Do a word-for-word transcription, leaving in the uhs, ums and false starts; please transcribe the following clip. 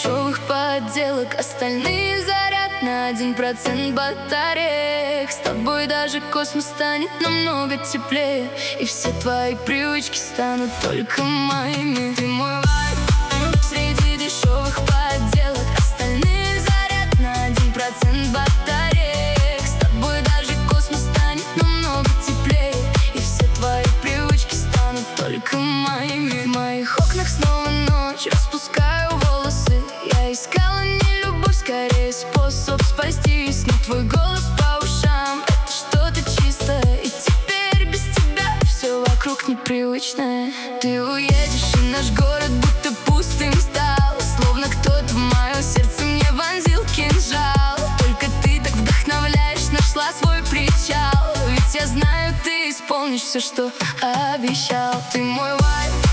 дешевых подделок, остальные заряд на один процент батареек. С тобой даже космос станет намного теплее, и все твои привычки станут только моими. Ты мой вайб среди дешевых подделок, остальные заряд на один процент батареек. С тобой даже космос станет намного теплее, и все твои привычки станут только моими. В моих окнах снова ночь, распускаю волосы. Я искала не любовь, скорее способ спастись, но твой голос по ушам — это что-то чистое, и теперь без тебя все вокруг непривычное. Ты уедешь, и наш город будто пустым стал, словно кто-то в мое сердце мне вонзил кинжал. Только ты так вдохновляешь, нашла свой причал, ведь я знаю, ты исполнишь все, что обещал. Ты мой вайб